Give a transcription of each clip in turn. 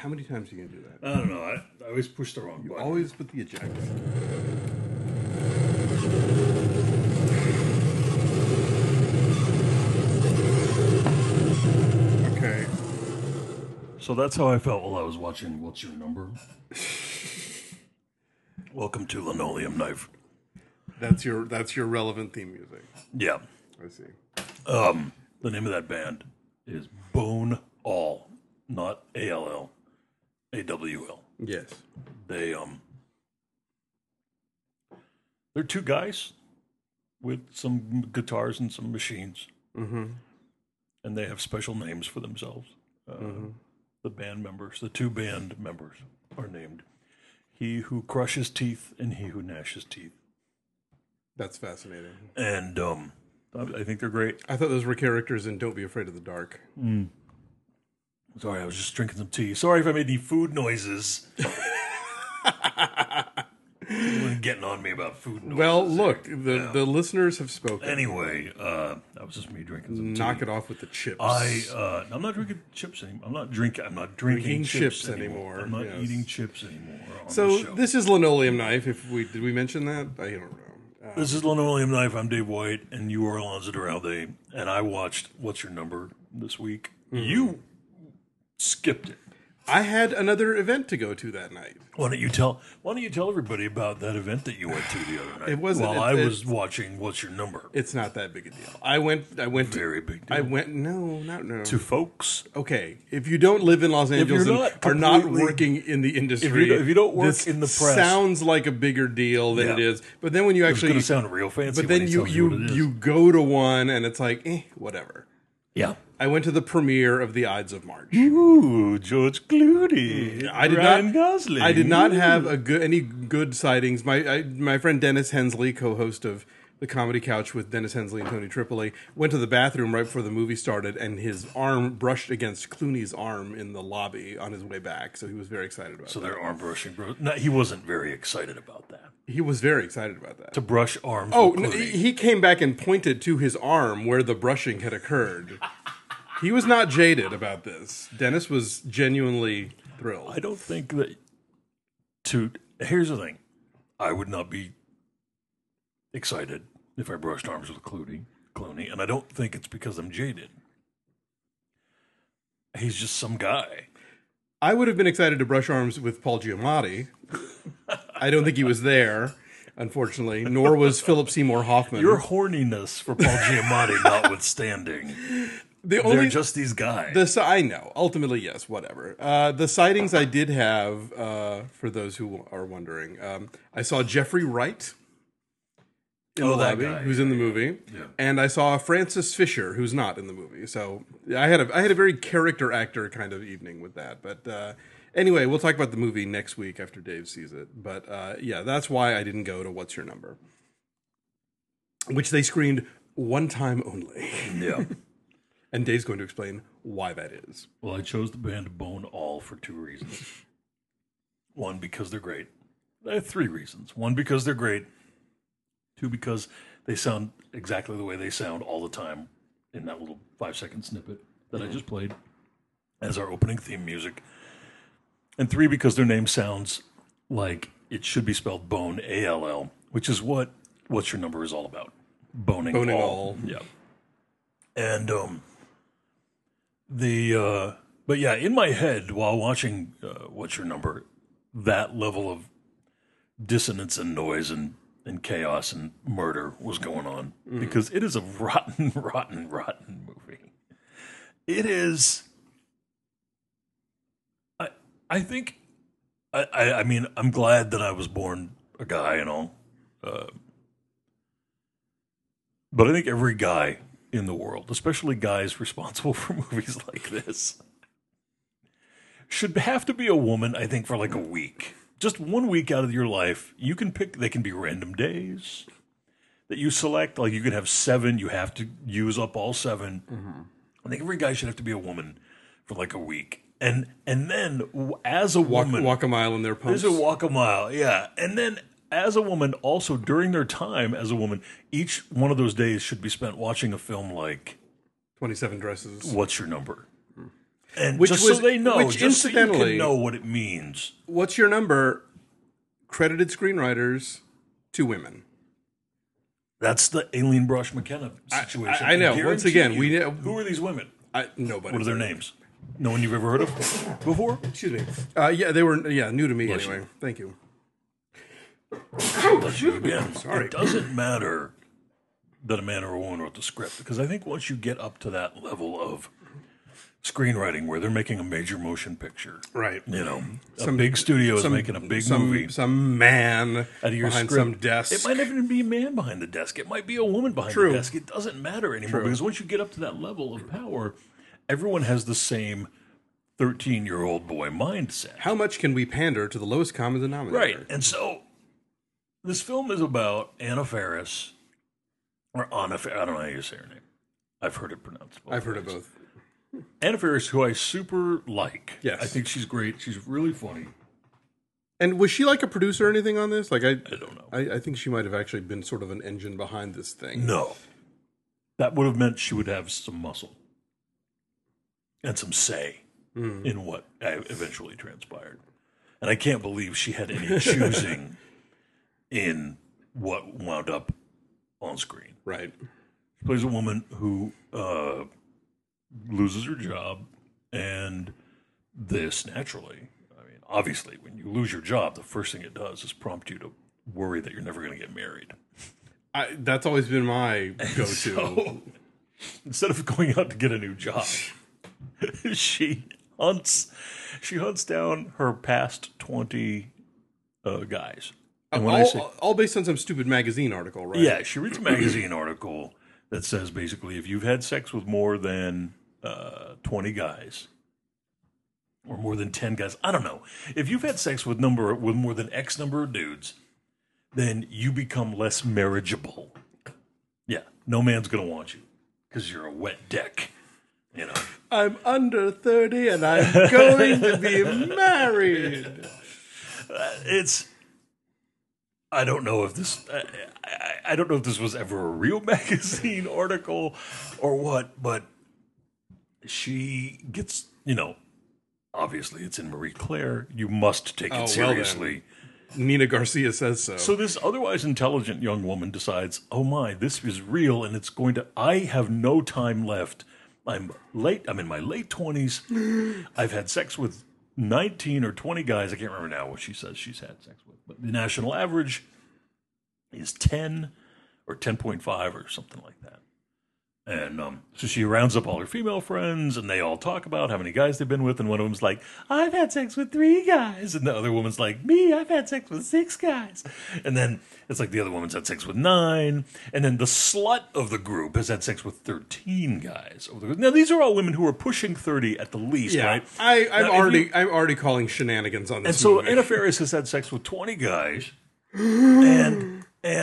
How many times are you going to do that? I don't know. I always push the wrong button. Always put the eject. Okay. So that's how I felt while I was watching What's Your Number? Welcome to Linoleum Knife. That's your relevant theme music. Yeah. I see. The name of that band is Bone All, not A-L-L. A-W-L. Yes. They're two guys with some guitars and some machines. Mm-hmm. And they have special names for themselves. The band members, the two band members are named He Who Crushes Teeth and He Who Gnashes Teeth. That's fascinating. And I think they're great. I thought those were characters in Don't Be Afraid of the Dark. Sorry, I was just drinking some tea. Sorry if I made any food noises. Getting on me about food noises. Well, look, the listeners have spoken. Anyway, that was just me drinking some tea. Knock it off with the chips. I'm not drinking chips anymore. I'm not drinking chips anymore. I'm not eating chips anymore. So this is Linoleum Knife. Did we mention that? I don't know. This is Linoleum Knife. I'm Dave White, and you are Alonzo Duralde. And I watched What's Your Number this week. You skipped it. I had another event to go to that night. Why don't you tell everybody about that event that you went to the other night? It wasn't. While I was watching What's Your Number. It's not that big a deal. I went. Very big deal. No. To folks. Okay, if you don't live in Los Angeles and are not working in the industry, if you don't work in the press, sounds like a bigger deal than it is. But then when you actually, it's going to sound real fancy. But then you go to one and it's like, whatever. Yeah. I went to the premiere of The Ides of March. Ooh, George Clooney. Ryan Gosling. I did not have any good sightings. My friend Dennis Hensley, co-host of The Comedy Couch with Dennis Hensley and Tony Tripoli, went to the bathroom right before the movie started, and his arm brushed against Clooney's arm in the lobby on his way back. So he was very excited about that. So their arm brushing. No, he wasn't very excited about that. He was very excited about that. To brush arms. Oh, no, he came back and pointed to his arm where the brushing had occurred. He was not jaded about this. Dennis was genuinely thrilled. I don't think that... Here's the thing. I would not be excited if I brushed arms with Clooney, and I don't think it's because I'm jaded. He's just some guy. I would have been excited to brush arms with Paul Giamatti. I don't think he was there, unfortunately, nor was Philip Seymour Hoffman. Your horniness for Paul Giamatti notwithstanding... They're just these guys. I know. Ultimately, yes, whatever. The sightings I did have, for those who are wondering, I saw Jeffrey Wright in the lobby, who's in the movie, and I saw Francis Fisher, who's not in the movie. So I had a very character actor kind of evening with that. But anyway, we'll talk about the movie next week after Dave sees it. But that's why I didn't go to What's Your Number, which they screened one time only. Yeah. And Dave's going to explain why that is. Well, I chose the band Bone All for two reasons. One, because they're great. I have three reasons. One, because they're great. Two, because they sound exactly the way they sound all the time in that little 5-second snippet that I just played as our opening theme music. And three, because their name sounds like it should be spelled Bone, A-L-L, which is what What's Your Number is all about. Boning all. Yeah. And, but yeah, in my head while watching What's Your Number, that level of dissonance and noise and chaos and murder was going on because it is a rotten, rotten, rotten movie. It is. I think. I mean, I'm glad that I was born a guy and all, but I think every guy in the world, especially guys responsible for movies like this, should have to be a woman, I think, for like a week. Just 1 week out of your life. You can pick, they can be random days that you select. Like you could have 7, you have to use up all 7. Mm-hmm. I think every guy should have to be a woman for like a week. And then as a woman... Walk a mile in their pumps. There's a walk a mile, yeah. And then as a woman, also during their time as a woman, each one of those days should be spent watching a film like 27 Dresses. What's Your Number? And Which just was- so they know, which just so you incidentally- can know what it means. What's your number? Credited screenwriters, 2 women. That's the Aileen Brush McKenna situation. I know. Guarantee Once again, you. we know- Who are these women? Nobody. What are their names? No one you've ever heard of before? Excuse me. Yeah, they were new to me Bless anyway. Thank you. Again, Sorry. it doesn't matter that a man or a woman wrote the script, because I think once you get up to that level of screenwriting where they're making a major motion picture, Right. you know, a big studio is making a big movie Some man out of your behind script. some desk. It might not even be a man behind the desk. It might be a woman behind True. the desk. It doesn't matter anymore because once you get up to that level of power, everyone has the same 13-year-old boy mindset. How much can we pander to the lowest common denominator? Right. And so this film is about Anna Faris, or Anna Faris. I don't know how you say her name. I've heard it pronounced both I've heard of ways. both. Anna Faris, who I super like. Yes. I think she's great. She's really funny. And was she like a producer or anything on this? Like I don't know. I think she might have actually been sort of an engine behind this thing. No. That would have meant she would have some muscle and some say in what eventually transpired. And I can't believe she had any choosing in what wound up on screen. Right. She plays a woman who loses her job, and this naturally, I mean, obviously, when you lose your job, the first thing it does is prompt you to worry that you're never going to get married. That's always been my go-to. So, instead of going out to get a new job, she hunts down her past 20 guys. And when I say, all based on some stupid magazine article, right? yeah, she reads a magazine article that says basically if you've had sex with more than 20 guys or more than 10 guys, I don't know. If you've had sex with more than X number of dudes, then you become less marriageable. Yeah, no man's going to want you because you're a wet deck, you know. I'm under 30 and I'm going to be married. I don't know if this. I don't know if this was ever a real magazine article or what, but she gets, you know, obviously it's in Marie Claire. You must take it seriously. Nina Garcia says so. So this otherwise intelligent young woman decides, oh my, this is real, and it's going to. I have no time left. I'm late. I'm in my late 20s. I've had sex with 19 or 20 guys. I can't remember now what she says she's had sex with, but the national average is 10 or 10.5 or something like that. And so she rounds up all her female friends, and they all talk about how many guys they've been with. And one of them's like, I've had sex with 3 guys. And the other woman's like, me, I've had sex with 6 guys. And then it's like the other woman's had sex with 9. And then the slut of the group has had sex with 13 guys. Now, these are all women who are pushing 30 at the least, yeah, right? I'm already calling shenanigans on this. And so movie. Anna Faris has had sex with 20 guys. And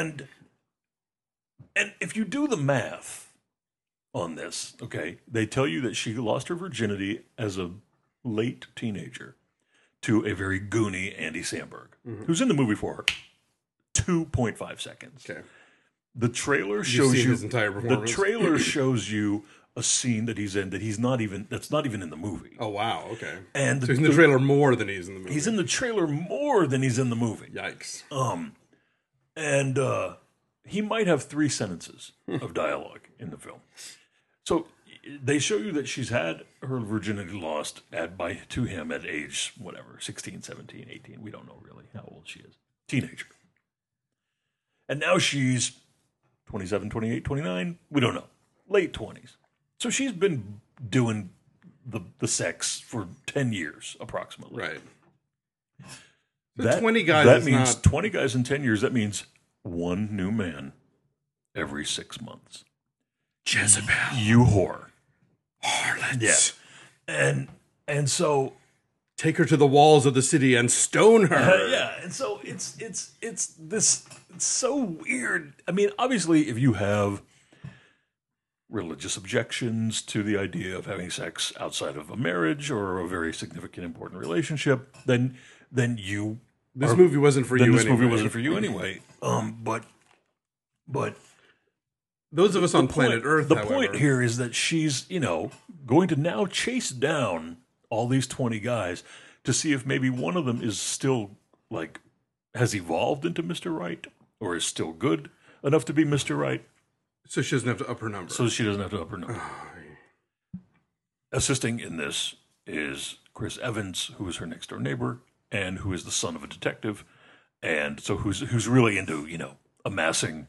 if you do the math on this, okay, they tell you that she lost her virginity as a late teenager to a very goony Andy Samberg, who's in the movie for her 2.5 seconds. Okay. The trailer shows seen you his entire the performance? trailer shows you a scene that he's in that's not even in the movie. Oh wow, okay. And So he's in the trailer more than he's in the movie. He's in the trailer more than he's in the movie. Yikes. And he might have 3 sentences of dialogue in the film. So they show you that she's had her virginity lost to him at age, whatever, 16, 17, 18. We don't know really how old she is. Teenager. And now she's 27, 28, 29. We don't know. Late 20s. So she's been doing the sex for 10 years, approximately. Right. That, 20 guys That is means not- 20 guys in 10 years. That means 1 new man every 6 months. Jezebel. You whore. Harlots. Yeah. And so Take her to the walls of the city and stone her. yeah, and so it's this it's so weird. I mean, obviously if you have religious objections to the idea of having sex outside of a marriage or a very significant important relationship, then you This movie wasn't for then you this anyway. movie wasn't for you anyway. But Those of us on planet Earth, the however, point here is that she's, going to now chase down all these 20 guys to see if maybe one of them is still, like, has evolved into Mr. Right or is still good enough to be Mr. Right. So she doesn't have to up her number. Assisting in this is Chris Evans, who is her next door neighbor and who is the son of a detective, and so who's really into, you know, amassing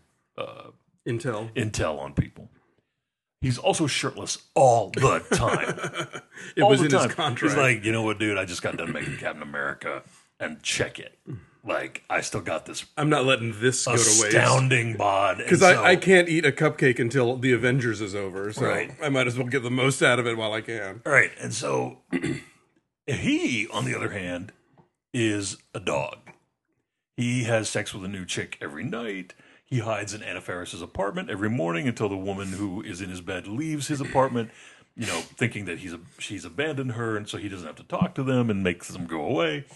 intel on people. He's also shirtless all the time. It was in his contract. He's like, you know what, dude? I just got done making Captain America, and check it. Like, I still got this. I'm not letting this go to waste. Astounding bod. Because I can't eat a cupcake until the Avengers is over. So I might as well get the most out of it while I can. Right. And so he, on the other hand, is a dog. He has sex with a new chick every night. He hides in Anna Faris's apartment every morning until the woman who is in his bed leaves his apartment, you know, thinking that she's abandoned her, and so he doesn't have to talk to them and makes them go away.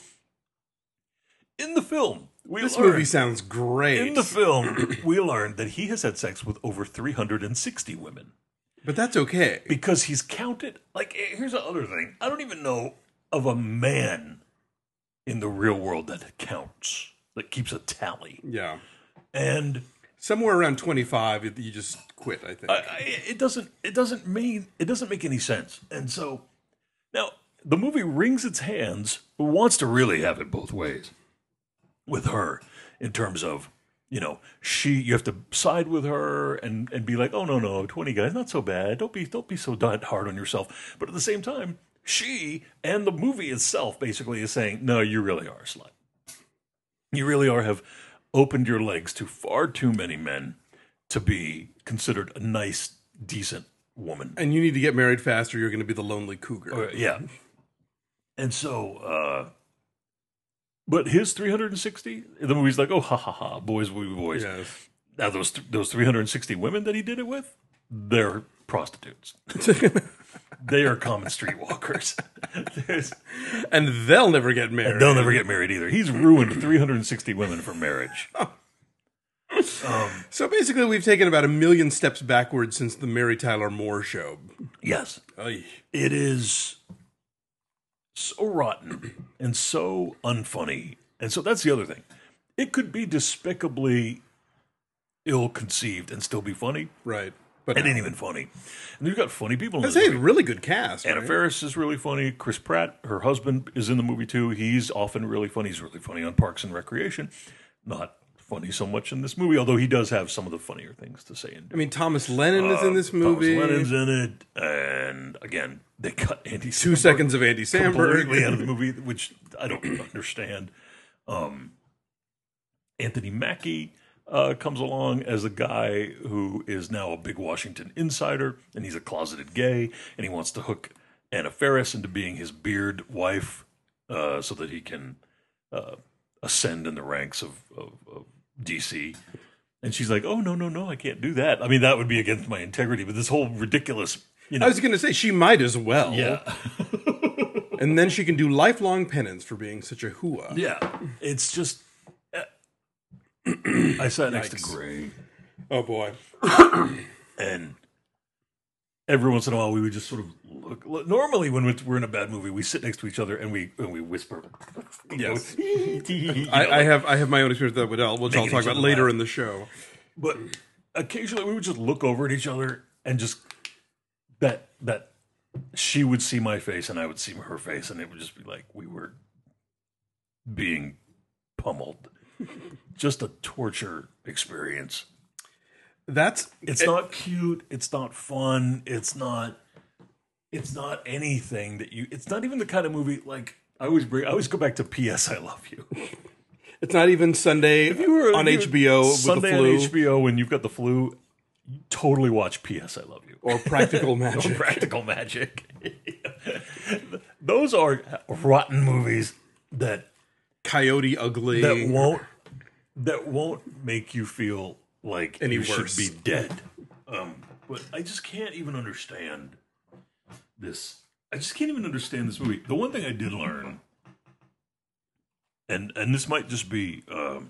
In the film, this movie sounds great. In the film, we learned that he has had sex with over 360 women. But that's okay. Because he's counted. Like, here's the other thing. I don't even know of a man in the real world that counts, that keeps a tally. Yeah. And somewhere around 25, you just quit, I think. It doesn't make any sense. And so, now, the movie wrings its hands, but wants to really have it both ways with her, in terms of, you know, you have to side with her and be like, oh, no, 20 guys, not so bad. Don't be so hard on yourself. But at the same time, she and the movie itself basically is saying, no, you really are a slut. You really have opened your legs to far too many men to be considered a nice, decent woman. And you need to get married faster. You're going to be the lonely cougar. Yeah. And so, but his 360, the movie's like, oh, ha, ha, ha, boys will be boys. Yes. Now, those 360 women that he did it with, they're prostitutes. They are common streetwalkers. And they'll never get married. And they'll never get married either. He's ruined 360 women for marriage. So basically, we've taken about 1 million steps backwards since the Mary Tyler Moore show. Yes. Oy. It is so rotten and so unfunny. And so that's the other thing. It could be despicably ill-conceived and still be funny. Right. But it ain't even funny. And you've got funny people in this movie. Really good cast. Anna Faris is really funny. Chris Pratt, her husband, is in the movie too. He's often really funny. He's really funny on Parks and Recreation. Not funny so much in this movie, although he does have some of the funnier things to say. I mean, Thomas Lennon is in this movie. Thomas Lennon's in it. And again, they cut Andy Samberg 2 seconds of Andy Samberg completely out of the movie, which I don't understand. Anthony Mackie comes along as a guy who is now a big Washington insider, and he's a closeted gay, and he wants to hook Anna Faris into being his beard wife so that he can ascend in the ranks of DC. And she's like, oh, no, I can't do that. I mean, that would be against my integrity, but this whole ridiculous, you know. I was going to say, she might as well. Yeah. And then she can do lifelong penance for being such a hooah. Yeah. It's just... I sat next to Gray. Oh, boy. And every once in a while, we would just sort of look. Normally, when we're in a bad movie, we sit next to each other and we whisper. Yes. I have my own experience with that, which I'll talk about later in the show. But occasionally, we would just look over at each other and just... That she would see my face and I would see her face, and it would just be like we were being pummeled. Just a torture experience. It's not cute. It's not fun. It's not anything that you. It's not even the kind of movie like I always go back to P.S. I Love You. It's not even Sunday on HBO with Sunday the flu. on HBO when you've got the flu. You totally watch P.S. I Love You or Practical Magic. Or Practical Magic. Those are rotten movies that. Coyote Ugly that won't make you feel like any you worse. Should be dead. But I just can't even understand this. I just can't even understand this movie. The one thing I did learn, and this might just be,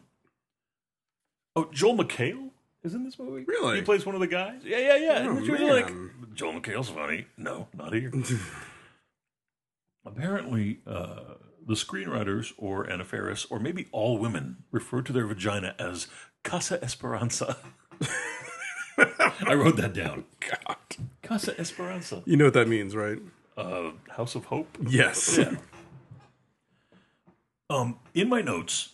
Joel McHale is in this movie. Really? He plays one of the guys. Yeah. Oh, and you're like, Joel McHale's funny. No, not here. Apparently, the screenwriters, or Anna Faris, or maybe all women, refer to their vagina as Casa Esperanza. I wrote that down. God. Casa Esperanza. You know what that means, right? House of Hope? Yes. Yeah. In my notes,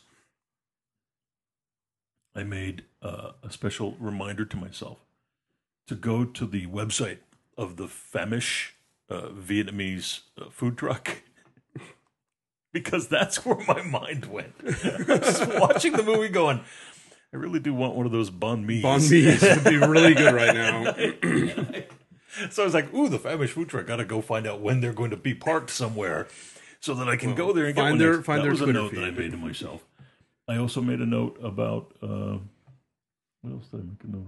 I made a special reminder to myself to go to the website of the Famish Vietnamese food truck. Because that's where my mind went. Just watching the movie going, I really do want one of those banh mi's. Banh mi's would be really good right now. So I was like, ooh, the Famish food truck. Got to go find out when they're going to be parked somewhere so that I can go there and get one. That was a note that I made to myself. I also made a note about, what else did I make a note of?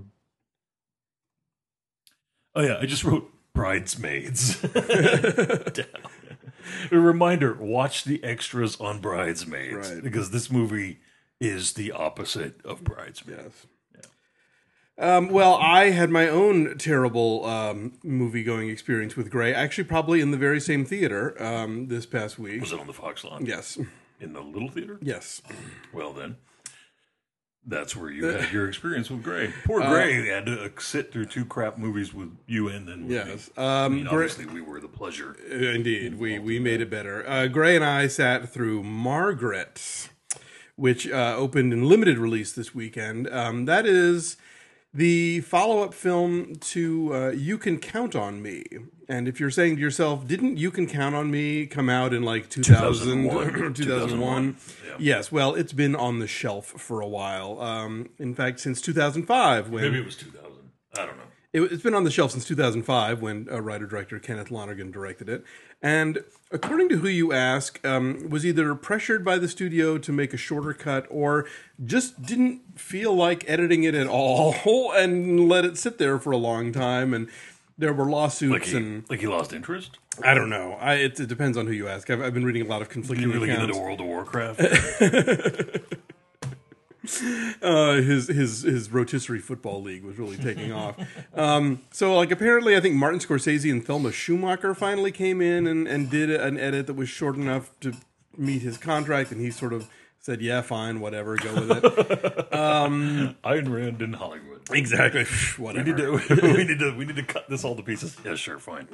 Oh, yeah, I just wrote Bridesmaids down. A reminder, watch the extras on Bridesmaids. Right. Because this movie is the opposite of Bridesmaids. Yes. Well, I had my own terrible movie-going experience with Grey, actually probably in the very same theater this past week. Was it on the Fox lot? Yes. In the little theater? Yes. Well, then, that's where you had your experience with Grey. Poor Grey had to sit through 2 crap movies with you and then with yes. me. I mean, obviously, we were the pleasure. Indeed, we made it better. Gray and I sat through Margaret, which opened in limited release this weekend. That is the follow-up film to You Can Count on Me. And if you're saying to yourself, didn't You Can Count on Me come out in like 2000, 2001? Yeah. Yes, well, it's been on the shelf for a while. In fact, since 2005. Maybe it was 2000. I don't know. It's been on the shelf since 2005 when writer-director Kenneth Lonergan directed it. And according to who you ask, was either pressured by the studio to make a shorter cut or just didn't feel like editing it at all and let it sit there for a long time. And there were lawsuits like he lost interest? I don't know. It depends on who you ask. I've been reading a lot of conflicting Did you really accounts. get into World of Warcraft? His rotisserie football league was really taking off. So, like, apparently, I think Martin Scorsese and Thelma Schumacher finally came in and did an edit that was short enough to meet his contract, and he sort of said, "Yeah, fine, whatever, go with it." Ayn Rand in Hollywood. Exactly. Whatever. We need to cut this all to pieces. Yeah, sure, fine.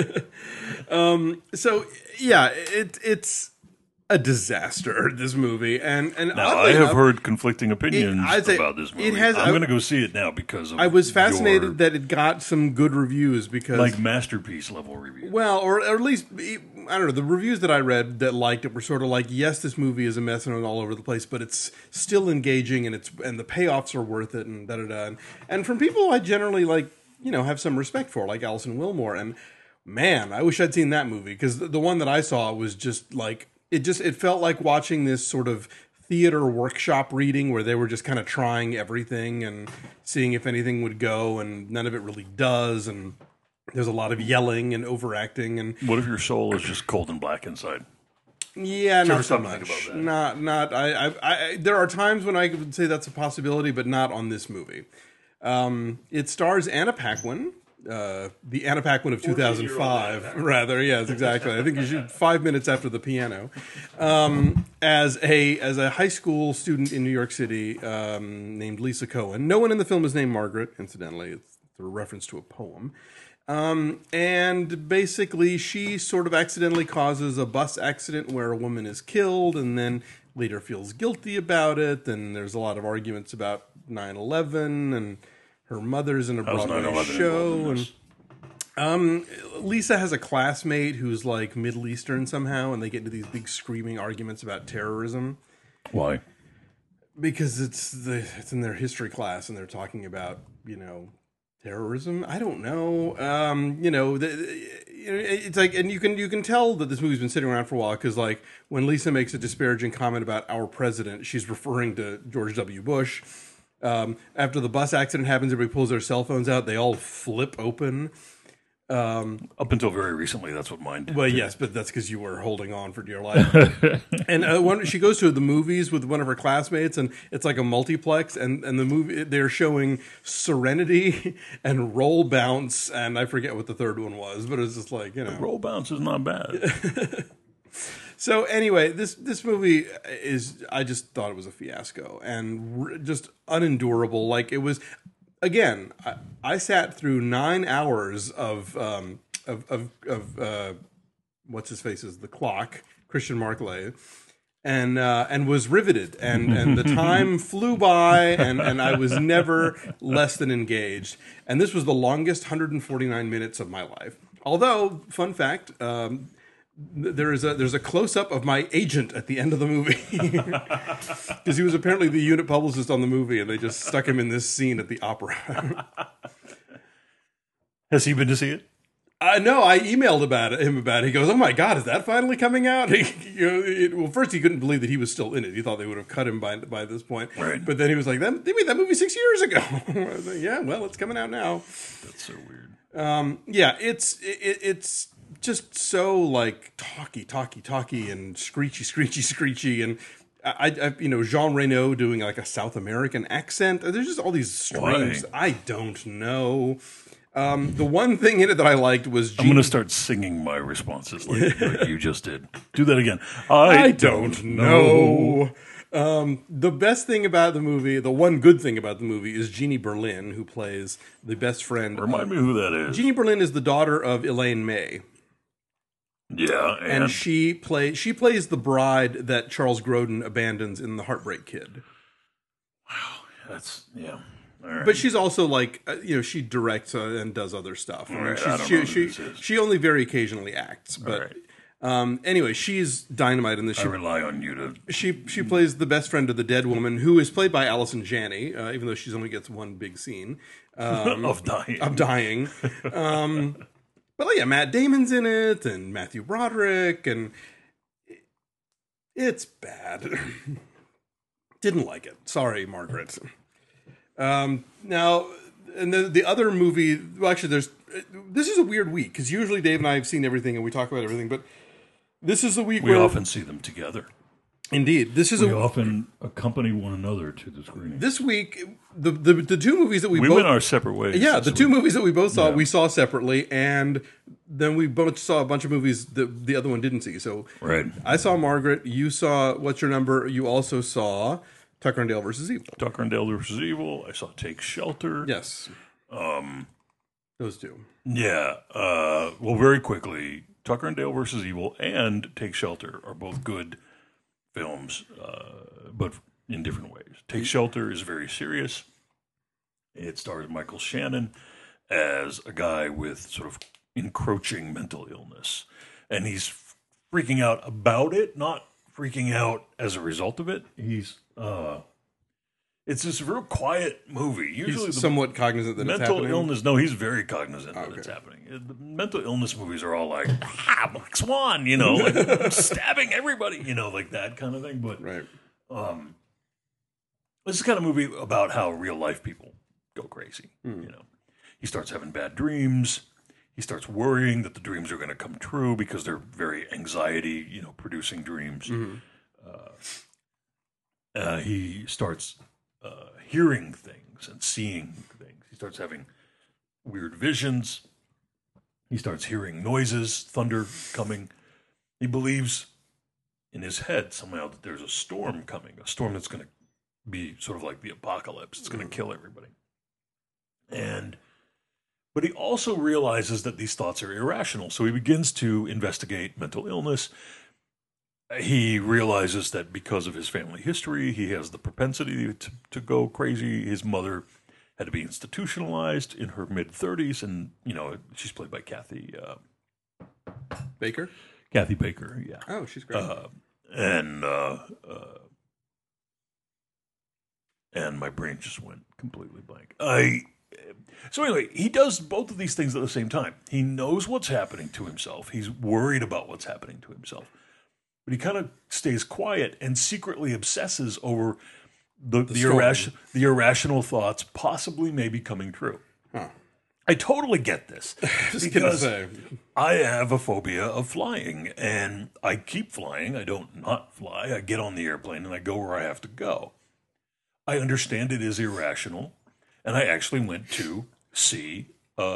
So yeah, it's a disaster, this movie, and now I have heard conflicting opinions about this movie. I'm going to go see it now because of I was fascinated that it got some good reviews because like masterpiece level reviews. Well, or at least I don't know. The reviews that I read that liked it were sort of like, yes, this movie is a mess and all over the place, but it's still engaging and the payoffs are worth it and da da da. And from people I generally have some respect for, like Alison Willmore. And man, I wish I'd seen that movie because the one that I saw was just like. It felt like watching this sort of theater workshop reading where they were just kind of trying everything and seeing if anything would go, and none of it really does. And there's a lot of yelling and overacting. And what if your soul is just cold and black inside? Yeah, not so much. Not. I there are times when I would say that's a possibility, but not on this movie. It stars Anna Paquin. The Anna Paquin of 2005, rather. Yes, exactly. I think you should 5 minutes after the piano. As a high school student in New York City named Lisa Cohen. No one in the film is named Margaret, incidentally. It's a reference to a poem. And basically, she sort of accidentally causes a bus accident where a woman is killed and then later feels guilty about it. And there's a lot of arguments about 9/11 and her mother's in a Broadway show. And Lisa has a classmate who's like Middle Eastern somehow, and they get into these big screaming arguments about terrorism. Why? Because it's in their history class, and they're talking about terrorism. I don't know. It's like, and you can tell that this movie's been sitting around for a while because like when Lisa makes a disparaging comment about our president, she's referring to George W. Bush. After the bus accident happens, everybody pulls their cell phones out. They all flip open. Up until very recently, that's what mine did. Well, yes, but that's because you were holding on for dear life. And she goes to the movies with one of her classmates, and it's like a multiplex, and the movie they're showing Serenity and Roll Bounce, and I forget what the third one was, but it's just like, Roll Bounce is not bad. So anyway, this movie is, I just thought it was a fiasco and just unendurable. Like, it was, again, I sat through 9 hours of what's his face is The Clock, Christian Marclay, and was riveted, and the time flew by, and I was never less than engaged. And this was the longest 149 minutes of my life. Although, fun fact, there's a close up of my agent at the end of the movie, because he was apparently the unit publicist on the movie, and they just stuck him in this scene at the opera. Has he been to see it? No, I emailed him about it. He goes, "Oh my God, is that finally coming out?" Well, first he couldn't believe that he was still in it. He thought they would have cut him by this point. Right. But then he was like, "They made that movie 6 years ago." I was like, "Yeah, well, it's coming out now." That's so weird. Yeah, it's just so like talky, and screechy, and I Jean Reno doing like a South American accent. There's just all these strings. Why? I don't know. The one thing in it that I liked was I'm going to start singing my responses like you just did. Do that again. I don't know. The best thing about the movie, the one good thing about the movie, is Jeannie Berlin, who plays the best friend. Remind me who that is. Jeannie Berlin is the daughter of Elaine May. Yeah, and she plays the bride that Charles Grodin abandons in The Heartbreak Kid. Wow, that's All right. But she's also like, she directs and does other stuff. Right, she only very occasionally acts. But anyway, she's dynamite in this. I rely on you to. She plays the best friend of the dead woman, who is played by Allison Janney, even though she only gets one big scene of dying. But yeah, Matt Damon's in it, and Matthew Broderick, and it's bad. Didn't like it. Sorry, Margaret. Now, and the other movie, well, actually, this is a weird week, because usually Dave and I have seen everything and we talk about everything, but this is a week we often see them together. Indeed. We often accompany one another to the screen. This week, the two movies that we both went our separate ways. Yeah, the two movies that we both saw, we saw separately, and then we both saw a bunch of movies that the other one didn't see. So I saw Margaret, you saw What's Your Number, you also saw Tucker and Dale versus Evil. Tucker and Dale versus Evil. I saw Take Shelter. Yes. Those two. Yeah. Well, very quickly, Tucker and Dale versus Evil and Take Shelter are both good films, but in different ways. Take Shelter is very serious. It stars Michael Shannon as a guy with sort of encroaching mental illness. And he's freaking out about it, not freaking out as a result of it. It's this real quiet movie. Usually he's somewhat cognizant that it's happening. Mental illness, no, he's very cognizant that it's happening. The mental illness movies are all like, Black Swan, like stabbing everybody, like that kind of thing. But this is the kind of movie about how real life people go crazy. He starts having bad dreams. He starts worrying that the dreams are going to come true because they're very anxiety, producing dreams. He starts hearing things and seeing things. He starts having weird visions. He starts hearing noises, thunder coming. He believes in his head somehow that there's a storm coming, a storm that's going to be sort of like the apocalypse. It's going to kill everybody. But he also realizes that these thoughts are irrational. So he begins to investigate mental illness. He realizes that because of his family history, he has the propensity to go crazy. His mother had to be institutionalized in her mid-30s, and, she's played by Kathy Baker? Kathy Baker, yeah. Oh, she's great. And my brain just went completely blank. So anyway, he does both of these things at the same time. He knows what's happening to himself. He's worried about what's happening to himself. But he kind of stays quiet and secretly obsesses over the irrational thoughts possibly maybe coming true. Huh. I totally get this. Just gonna Because say. I have a phobia of flying, and I keep flying. I don't not fly. I get on the airplane and I go where I have to go. I understand it is irrational, and I actually went to see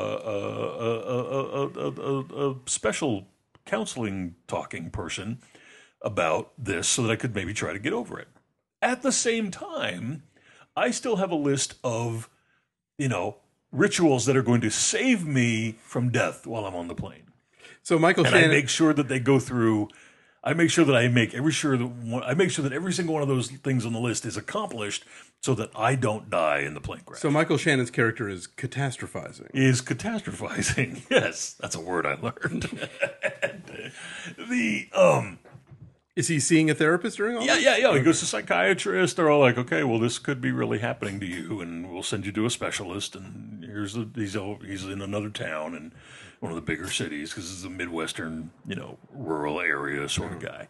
a special counseling talking person about this so that I could maybe try to get over it. At the same time, I still have a list of, rituals that are going to save me from death while I'm on the plane. So Michael And Shannon, I make sure that they go through. I make sure that I make sure that every single one of those things on the list is accomplished, so that I don't die in the plane crash. so Michael Shannon's character is catastrophizing. Is catastrophizing? Yes, that's a word I learned. Is he seeing a therapist during all this? Yeah. He goes to psychiatrists. They're all like, okay, well, this could be really happening to you, and we'll send you to a specialist. And he's in another town in one of the bigger cities because it's a Midwestern, rural area sort of guy.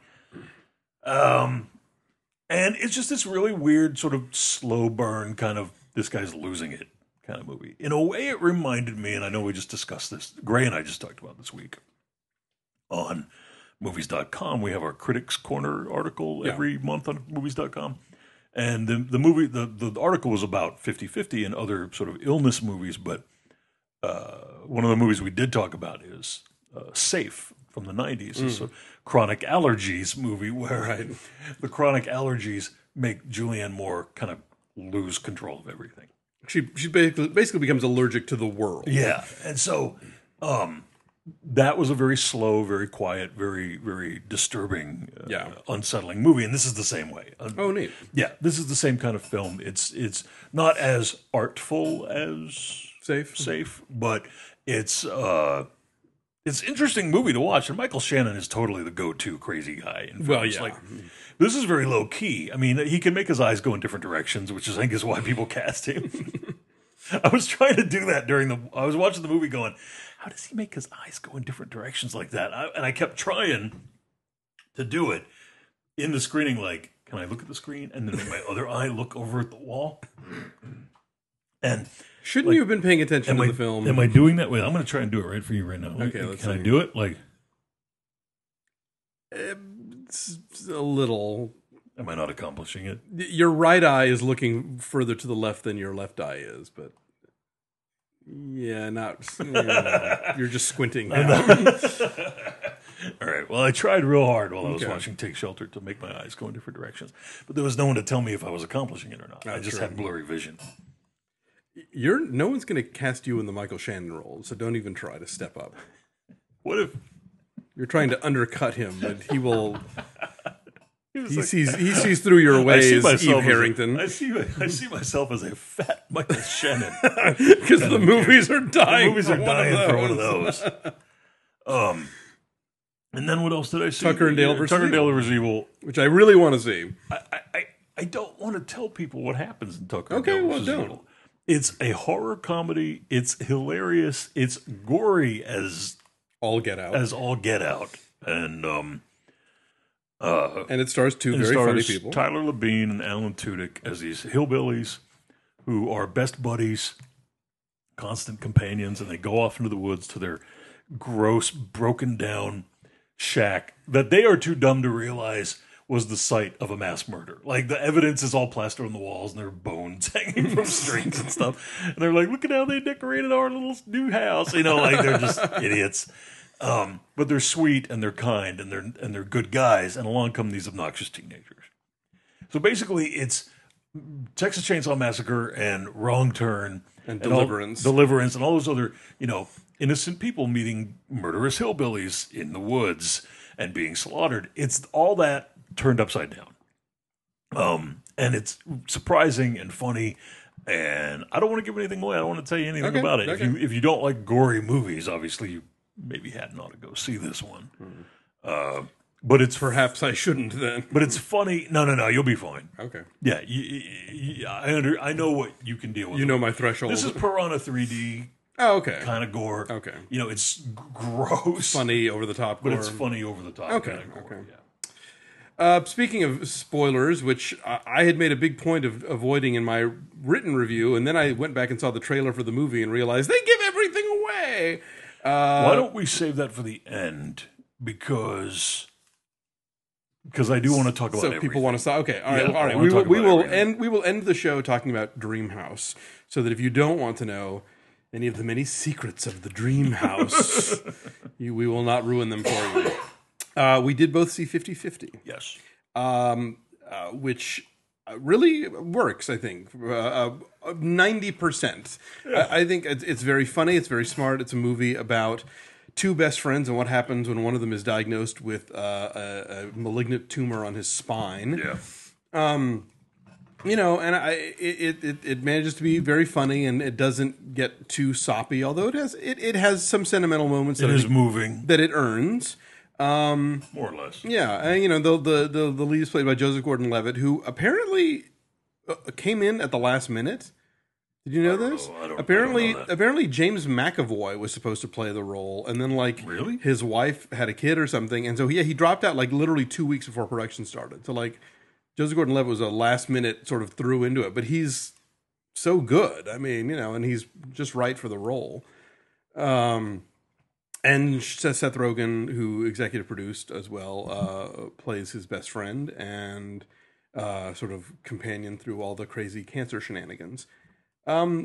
And it's just this really weird sort of slow burn kind of this guy's losing it kind of movie. In a way, it reminded me, and I know we just discussed this. Gray and I just talked about this week on movies.com. We have our Critics Corner article every month on movies.com. And the movie, the article was about 50-50 and other sort of illness movies, but one of the movies we did talk about is Safe from the 90s. It's a chronic allergies movie where the chronic allergies make Julianne Moore kind of lose control of everything. She basically becomes allergic to the world. Yeah. And so that was a very slow, very quiet, very, very disturbing, unsettling movie. And this is the same way. Oh, neat. Yeah, this is the same kind of film. It's not as artful as Safe, but it's interesting movie to watch. And Michael Shannon is totally the go-to crazy guy in films. Well, yeah. Like, this is very low key. I mean, he can make his eyes go in different directions, which I think is why people cast him. I was trying to do that I was watching the movie going, how does he make his eyes go in different directions like that? And I kept trying to do it in the screening, like, can I look at the screen and then make my other eye look over at the wall? And shouldn't you have been paying attention to the film? Am I doing that? Wait, I'm going to try and do it right for you right now. Okay, let's Can I do it? Like, it's a little. Am I not accomplishing it? Your right eye is looking further to the left than your left eye is, but yeah, you're just squinting now. All right. Well, I tried real hard while I was watching Take Shelter to make my eyes go in different directions, but there was no one to tell me if I was accomplishing it or not. I just had blurry vision. No one's going to cast you in the Michael Shannon role, so don't even try to step up. What if you're trying to undercut him, but he will? He sees through your ways, Eve Harrington. I see myself as a fat Michael Shannon because the movies are dying. The movies are dying for one of those. And then what else did I see? Tucker and Dale versus Evil, which I really want to see. I don't want to tell people what happens in Tucker and Dale versus Evil. It's a horror comedy. It's hilarious. It's gory as all get out. And it stars two very funny people, Tyler Labine and Alan Tudyk, as these hillbillies who are best buddies, constant companions, and they go off into the woods to their gross, broken down shack that they are too dumb to realize was the site of a mass murder. Like, the evidence is all plastered on the walls, and there are bones hanging from strings and stuff. And they're like, look at how they decorated our little new house. Like, they're just idiots. But they're sweet and they're kind and they're good guys. And along come these obnoxious teenagers. So basically, it's Texas Chainsaw Massacre and Wrong Turn and Deliverance, and all those other innocent people meeting murderous hillbillies in the woods and being slaughtered. It's all that turned upside down. And it's surprising and funny. And I don't want to give anything away. I don't want to tell you anything about it. Okay. If you don't like gory movies, obviously you maybe hadn't ought to go see this one. But it's perhaps I shouldn't then. But it's funny. No, you'll be fine. Okay. Yeah, I know what you can deal with. You know my threshold. This is Piranha 3D. Oh, okay. Kind of gore. Okay. It's gross, funny over the top, but it's funny over the top. Okay. Kind of gore, okay. Speaking of spoilers, which I had made a big point of avoiding in my written review, and then I went back and saw the trailer for the movie and realized they give everything away. Why don't we save that for the end? Because I do want to talk about. So everything. People want to say, okay, all right, all right. We will end the show talking about Dreamhouse, so that if you don't want to know any of the many secrets of the Dreamhouse, we will not ruin them for you. We did both see 50-50. Yes. Which really works, I think. 90%. Yeah. I think it's very funny. It's very smart. It's a movie about two best friends and what happens when one of them is diagnosed with a malignant tumor on his spine. Yeah. And it manages to be very funny, and it doesn't get too soppy, although it has some sentimental moments. It is moving. That it earns. More or less. Yeah, and the lead is played by Joseph Gordon-Levitt, who apparently came in at the last minute. Did you know this? Apparently James McAvoy was supposed to play the role, and then really? His wife had a kid or something, and so he dropped out literally 2 weeks before production started. So Joseph Gordon-Levitt was a last minute sort of threw into it, but he's so good. I mean, and he's just right for the role. And Seth Rogen, who executive produced as well, plays his best friend and sort of companion through all the crazy cancer shenanigans. The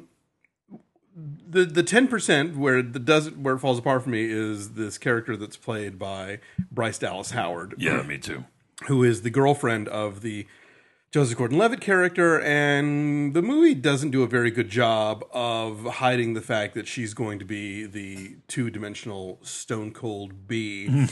10% where it falls apart for me is this character that's played by Bryce Dallas Howard. Yeah, me too. Who is the girlfriend of the Joseph Gordon-Levitt character, and the movie doesn't do a very good job of hiding the fact that she's going to be the two-dimensional Stone Cold bee.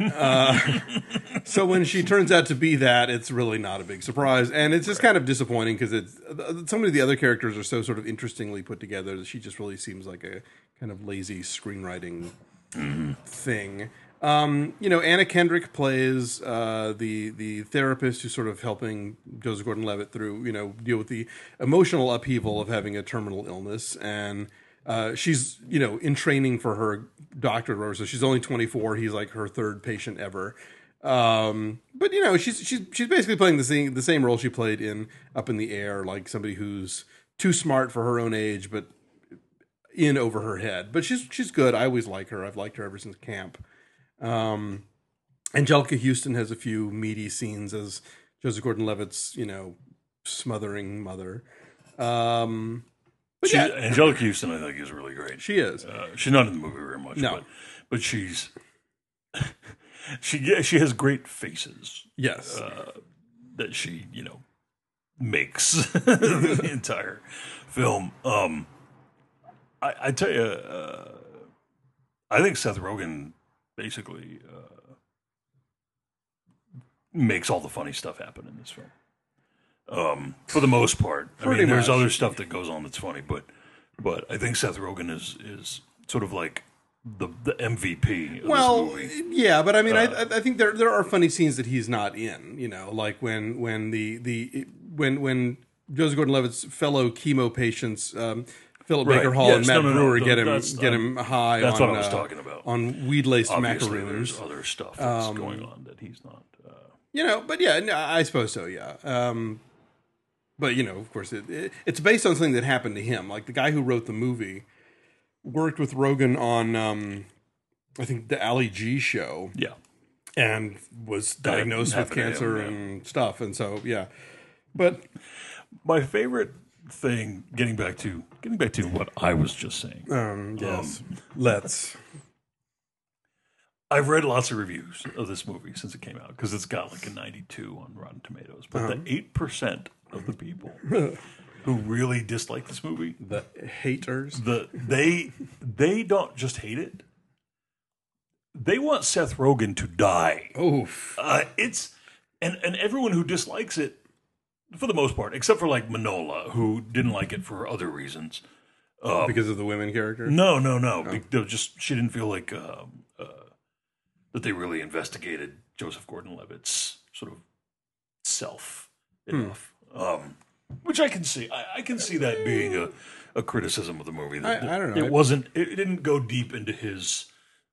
So when she turns out to be that, it's really not a big surprise, and it's just kind of disappointing because so many of the other characters are so sort of interestingly put together that she just really seems like a kind of lazy screenwriting thing. Anna Kendrick plays the therapist who's sort of helping Joseph Gordon-Levitt through, deal with the emotional upheaval of having a terminal illness. And she's, in training for her doctorate, so she's only 24. He's like her third patient ever. But she's basically playing the same role she played in Up in the Air, like somebody who's too smart for her own age, but in over her head. But she's good. I always like her. I've liked her ever since camp. Anjelica Huston has a few meaty scenes as Joseph Gordon-Levitt's, smothering mother. Anjelica Huston, I think, is really great. She is. She's not in the movie very much, but she's she has great faces. Yes, that she makes the entire film. I tell you, I think Seth Rogen basically makes all the funny stuff happen in this film. For the most part. There's other stuff that goes on that's funny, but I think Seth Rogen is sort of like the MVP of this movie. Yeah, but I think there are funny scenes that he's not in, like when Joseph Gordon-Levitt's fellow chemo patients Philip Baker Hall and Matt Brewer get him high. That's what I was talking about. On weed-laced Obviously, macaroons. There's other stuff that's going on that he's not. But I suppose so. Yeah. But of course, it's based on something that happened to him. Like the guy who wrote the movie worked with Rogen on, I think, the Ali G show. Yeah. And was diagnosed with cancer and stuff, and so But my favorite thing, getting back to what I was just saying. Yes, let's. I've read lots of reviews of this movie since it came out because it's got like a 92 on Rotten Tomatoes. But the 8% of the people who really dislike this movie, the haters, they don't just hate it. They want Seth Rogen to die. Oof. And everyone who dislikes it, for the most part, except for like Manola, who didn't like it for other reasons. Because of the women character? No. She didn't feel like that they really investigated Joseph Gordon-Levitt's sort of self enough. Which I can see. I can see that being a criticism of the movie. I don't know. It didn't go deep into his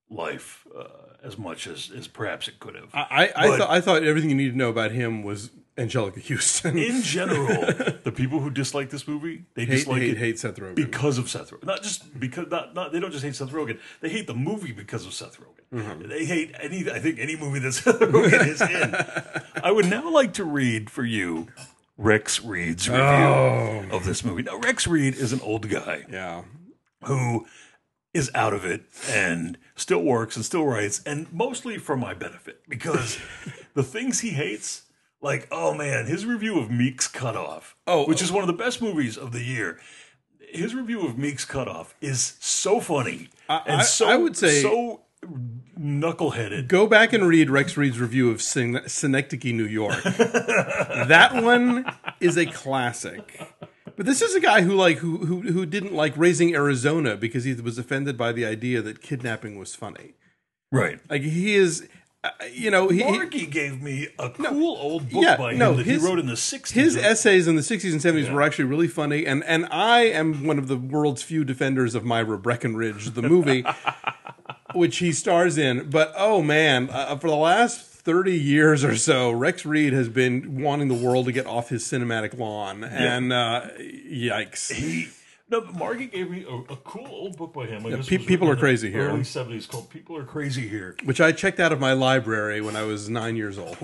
life as much as perhaps it could have. I thought everything you need to know about him was Angelica Houston. In general, the people who dislike this movie, they hate Seth Rogen because of Seth Rogen. Not just because they don't just hate Seth Rogen. They hate the movie because of Seth Rogen. Mm-hmm. They hate any movie that Seth Rogen is in. I would now like to read for you Rex Reed's review of this movie. Now, Rex Reed is an old guy, who is out of it and still works and still writes, and mostly for my benefit, because the things he hates, like, oh man, his review of Meek's Cutoff, which is one of the best movies of the year. His review of Meek's Cutoff is so funny and I would say so knuckleheaded. Go back and read Rex Reed's review of Synecdoche, New York. That one is a classic. But this is a guy who didn't like Raising Arizona because he was offended by the idea that kidnapping was funny. Right. Like he is, Margie gave me a cool old book by him that he wrote in the 60s. His essays in the 60s and 70s were actually really funny, and I am one of the world's few defenders of Myra Breckinridge, the movie, which he stars in. But oh man, for the last 30 years or so, Rex Reed has been wanting the world to get off his cinematic lawn, and yikes. Margie gave me a cool old book by him. People Are Crazy Here. Early 70s, called People Are Crazy Here. Which I checked out of my library when I was 9 years old.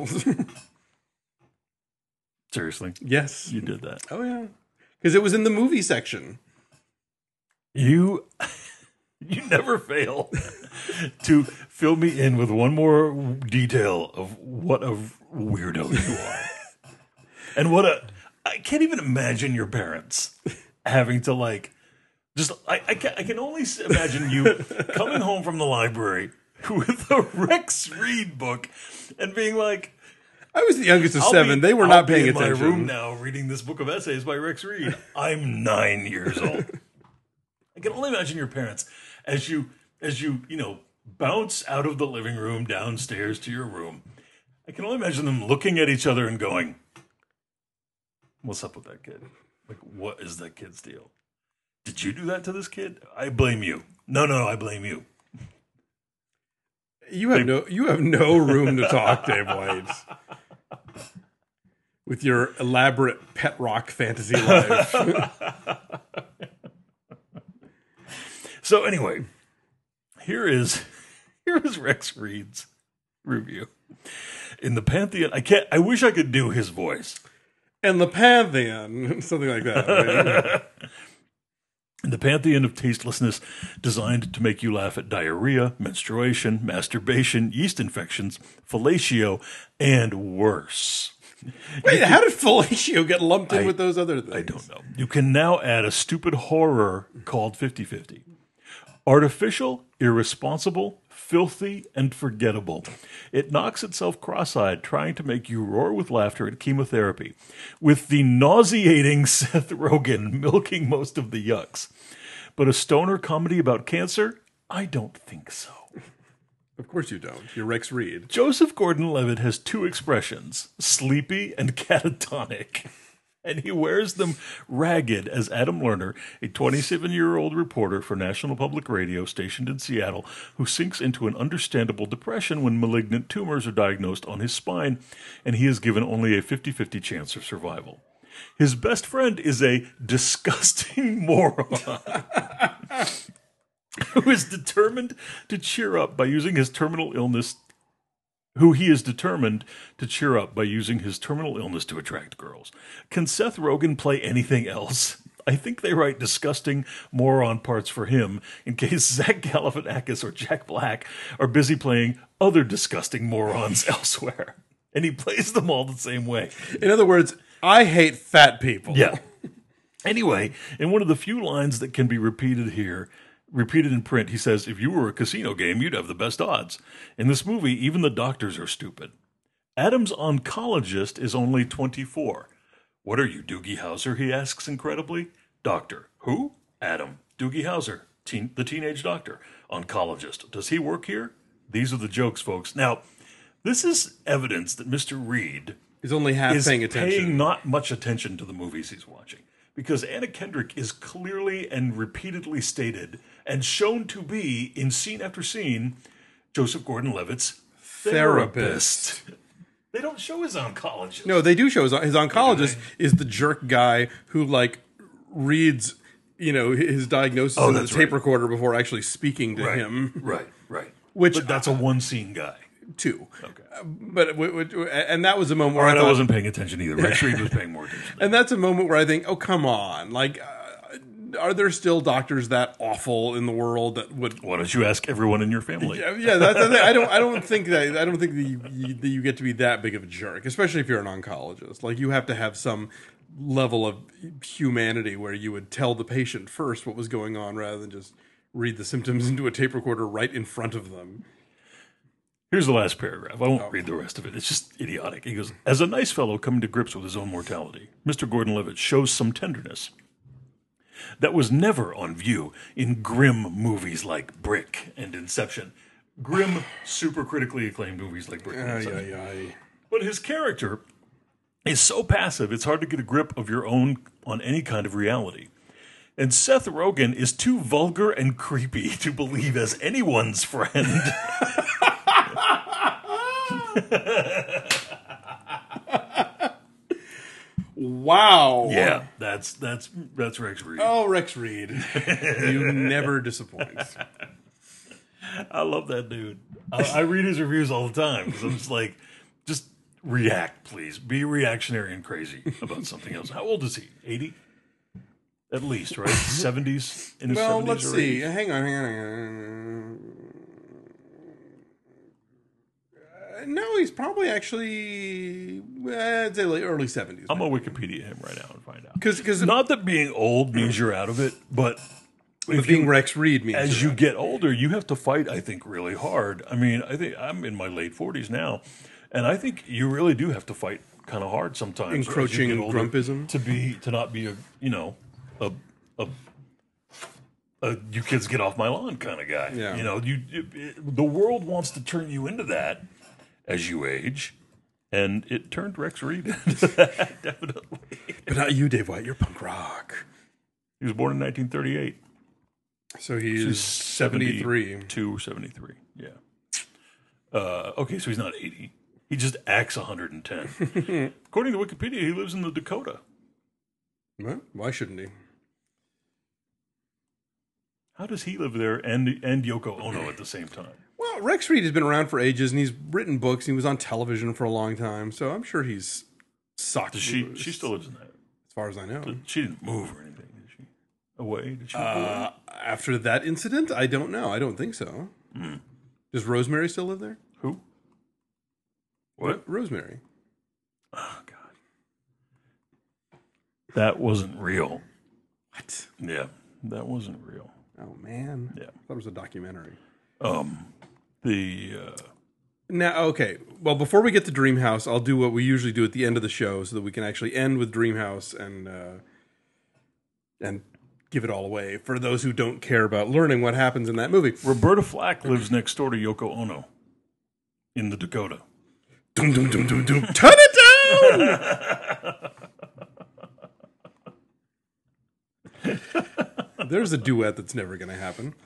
Seriously? Yes. You did that? Oh, yeah. Because it was in the movie section. You never fail to fill me in with one more detail of what a weirdo you are. And I can't even imagine your parents having to I can only imagine you coming home from the library with a Rex Reed book and being like, I was the youngest of seven. They were not paying attention. I'm in my room now reading this book of essays by Rex Reed. I'm 9 years old. I can only imagine your parents as you bounce out of the living room downstairs to your room. I can only imagine them looking at each other and going, "What's up with that kid? Like, what is that kid's deal? Did you do that to this kid? I blame you. No, I blame you." You have no room to talk, Dave White. With your elaborate pet rock fantasy life. So anyway, here is Rex Reed's review. In the Pantheon, I wish I could do his voice. In the Pantheon, something like that. Right? In the Pantheon of tastelessness designed to make you laugh at diarrhea, menstruation, masturbation, yeast infections, fellatio, and worse. Wait, how did fellatio get lumped in with those other things? I don't know. You can now add a stupid horror called 50-50. Artificial, irresponsible, filthy, and forgettable. It knocks itself cross-eyed, trying to make you roar with laughter at chemotherapy, with the nauseating Seth Rogen milking most of the yucks. But a stoner comedy about cancer? I don't think so. Of course you don't. You're Rex Reed. Joseph Gordon-Levitt has two expressions, sleepy and catatonic. And he wears them ragged as Adam Lerner, a 27-year-old reporter for National Public Radio stationed in Seattle, who sinks into an understandable depression when malignant tumors are diagnosed on his spine, and he is given only a 50-50 chance of survival. His best friend is a disgusting moron who is determined to cheer up by using his terminal illness to attract girls. Can Seth Rogen play anything else? I think they write disgusting moron parts for him in case Zach Galifianakis or Jack Black are busy playing other disgusting morons elsewhere. And he plays them all the same way. In other words, I hate fat people. Yeah. Anyway, in one of the few lines that can be repeated in print, he says, "If you were a casino game, you'd have the best odds. In this movie, even the doctors are stupid." Adam's oncologist is only 24. "What are you, Doogie Howser?" he asks incredibly. "Doctor." "Who?" "Adam. Doogie Howser, the teenage doctor. Oncologist. Does he work here?" These are the jokes, folks. Now, this is evidence that Mr. Reed is only paying not much attention to the movies he's watching. Because Anna Kendrick is clearly and repeatedly stated and shown to be, in scene after scene, Joseph Gordon-Levitt's Therapist. They don't show his oncologist. No, they do show his oncologist is the jerk guy who like reads, his diagnosis on the tape recorder before actually speaking to him. Right. But that's a one-scene guy. Two. Okay. And that was a moment where I wasn't paying attention either. Rex Reed was paying more attention. And that's a moment where I think, oh, come on. Like, are there still doctors that awful in the world that would... Why don't you ask everyone in your family? Yeah, that's the thing. I don't think that you get to be that big of a jerk, especially if you're an oncologist. Like, you have to have some level of humanity where you would tell the patient first what was going on rather than just read the symptoms into a tape recorder right in front of them. Here's the last paragraph. I won't read the rest of it. It's just idiotic. He goes, as a nice fellow coming to grips with his own mortality, Mr. Gordon-Levitt shows some tenderness that was never on view in grim movies like Brick and Inception. Grim, super critically acclaimed movies like Brick and Inception. But his character is so passive, it's hard to get a grip of your own on any kind of reality. And Seth Rogen is too vulgar and creepy to believe as anyone's friend. Wow. Yeah, that's Rex Reed. Oh, Rex Reed. You never disappoint. I love that dude. I read his reviews all the time because I'm just like, just react, please. Be reactionary and crazy about something else. How old is he? 80? At least, right? 70s? In his 70s? Well, let's see. 80s? Hang on. No, he's probably actually, I'd say like early 70s. I'm going to Wikipedia him right now and find out. Because not that being old means you're out of it, but being Rex Reed means as you get older, you have to fight, I think, really hard. I mean, I think I'm in my late 40s now, and I think you really do have to fight kind of hard sometimes. Encroaching grumpism? To not be a you kids get off my lawn kind of guy. Yeah. The world wants to turn you into that as you age, and it turned Rex Reed into that, definitely. But not you, Dave White. You're punk rock. He was born in 1938. So he's 73. 73, yeah. Okay, so he's not 80. He just acts 110. According to Wikipedia, he lives in the Dakota. Well, why shouldn't he? How does he live there and Yoko Ono at the same time? Well, Rex Reed has been around for ages, and he's written books. And he was on television for a long time, so I'm sure he's socked. She still lives in that, as far as I know. She didn't move or anything, did she? Away? Did she move away? After that incident, I don't know. I don't think so. Mm. Does Rosemary still live there? Who? What? Rosemary. Oh, God. That wasn't real. What? Yeah, that wasn't real. Oh, man. Yeah. I thought it was a documentary. Now, okay. Well, before we get to Dreamhouse, I'll do what we usually do at the end of the show so that we can actually end with Dreamhouse and give it all away for those who don't care about learning what happens in that movie. Roberta Flack lives next door to Yoko Ono in the Dakota. Dum, dum, dum, dum, dum. Turn it down! There's a duet that's never going to happen.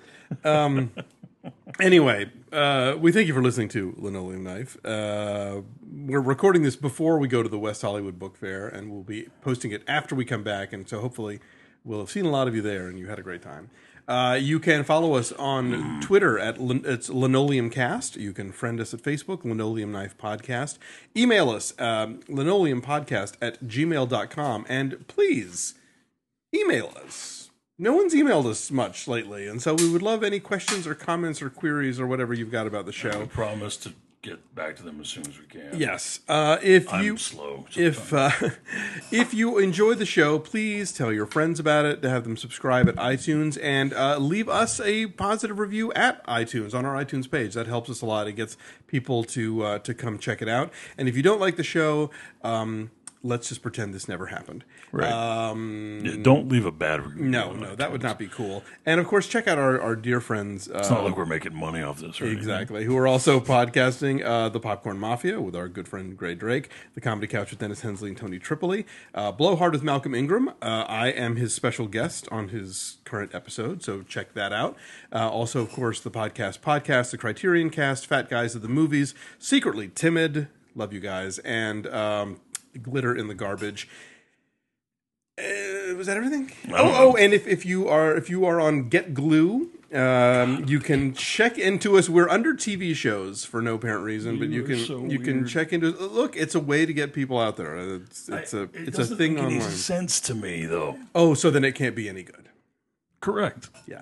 Anyway, we thank you for listening to Linoleum Knife. We're recording this before we go to the West Hollywood Book Fair, and we'll be posting it after we come back, and so hopefully we'll have seen a lot of you there, and you had a great time. You can follow us on Twitter it's LinoleumCast. You can friend us at Facebook, Linoleum Knife Podcast. Email us, linoleumpodcast@gmail.com, and please email us. No one's emailed us much lately, and so we would love any questions or comments or queries or whatever you've got about the show. We promise to get back to them as soon as we can. Yes. I'm slow. If you enjoy the show, please tell your friends about it, to have them subscribe at iTunes, and leave us a positive review at iTunes, on our iTunes page. That helps us a lot. It gets people to come check it out. And if you don't like the show, let's just pretend this never happened. Right. Don't leave a bad review. No, that would not be cool. And of course, check out our dear friends. It's not like we're making money off this, right? Exactly. Who are also podcasting the Popcorn Mafia with our good friend Gray Drake, the Comedy Couch with Dennis Hensley and Tony Tripoli, Blowhard with Malcolm Ingram. I am his special guest on his current episode, so check that out. Also, of course, the podcast, the Criterion Cast, Fat Guys of the Movies, Secretly Timid, love you guys, and Glitter in the Garbage. Was that everything? And if you are on Get Glue, you can check into us. We're under TV shows for no apparent reason, but you can check into. Look, it's a way to get people out there. It's a thing online. It makes sense to me though. Oh, so then it can't be any good. Correct. Yeah.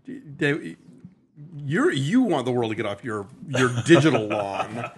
You want the world to get off your digital lawn.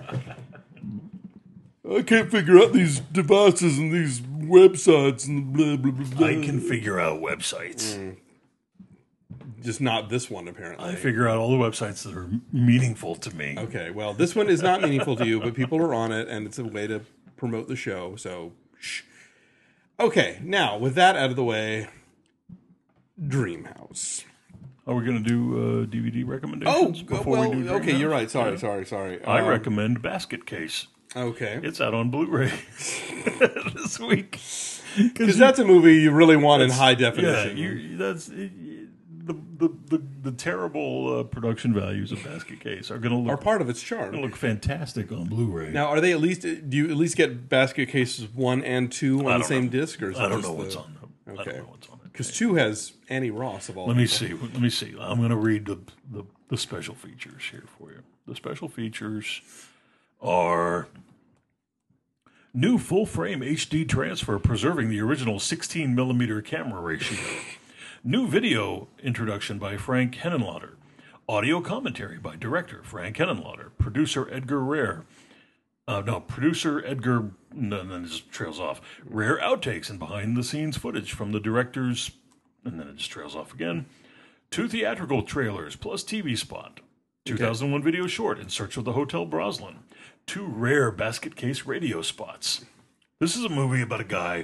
I can't figure out these devices and these websites and blah, blah, blah, blah. I can figure out websites. Just not this one, apparently. I figure out all the websites that are meaningful to me. Okay, well, this one is not meaningful to you, but people are on it, and it's a way to promote the show, so shh. Okay, now, with that out of the way, Dreamhouse. Are we going to do DVD recommendations before we do Dreamhouse? Okay, you're right. Sorry. I recommend Basket Case. Okay. It's out on Blu-ray this week. Because that's a movie you really want in high definition. Yeah, that's the terrible production values of Basket Case are going to look... Are part of its charm. Going to look fantastic on Blu-ray. Now, are they at least... Do you at least get Basket Cases 1 and 2 on the same disc? Or is I don't know what's on them. Okay. I don't know what's on it. Because 2 has Annie Ross of all Let me see. I'm going to read the special features here for you. The special features are new full-frame HD transfer preserving the original 16mm camera ratio. New video introduction by Frank Henenlotter. Audio commentary by director Frank Henenlotter. Producer Edgar Rare. Producer Edgar... No, then it just trails off. Rare outtakes and behind-the-scenes footage from the director's... And then it just trails off again. 2 theatrical trailers plus TV spot. 2001 video short, In Search of the Hotel Broslin. 2 rare Basket Case radio spots. This is a movie about a guy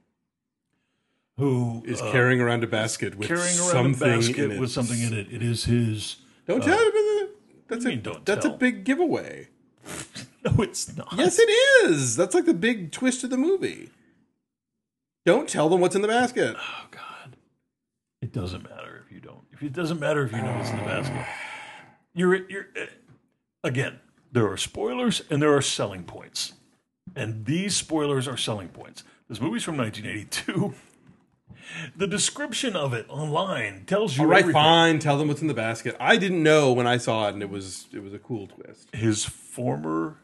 who is carrying around a basket with something in it. It is his... Don't tell me. That's a big giveaway. No, it's not. Yes, it is. That's like the big twist of the movie. Don't tell them what's in the basket. Oh, God. It doesn't matter if you don't. It doesn't matter if you know what's in the basket. You're again, there are spoilers and there are selling points. And these spoilers are selling points. This movie's from 1982. The description of it online tells you everything. Fine. Tell them what's in the basket. I didn't know when I saw it, and it was a cool twist. His formerly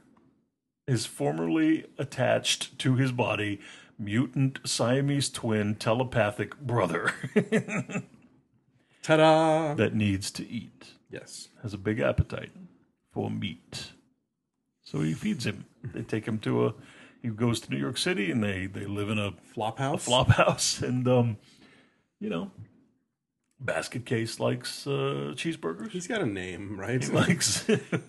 attached to his body mutant Siamese twin telepathic brother. Ta-da! That needs to eat. Yes. Has a big appetite for meat. So he feeds him. They take him to he goes to New York City and they live in a flop house. And, Basket Case likes cheeseburgers. He's got a name, right? He likes...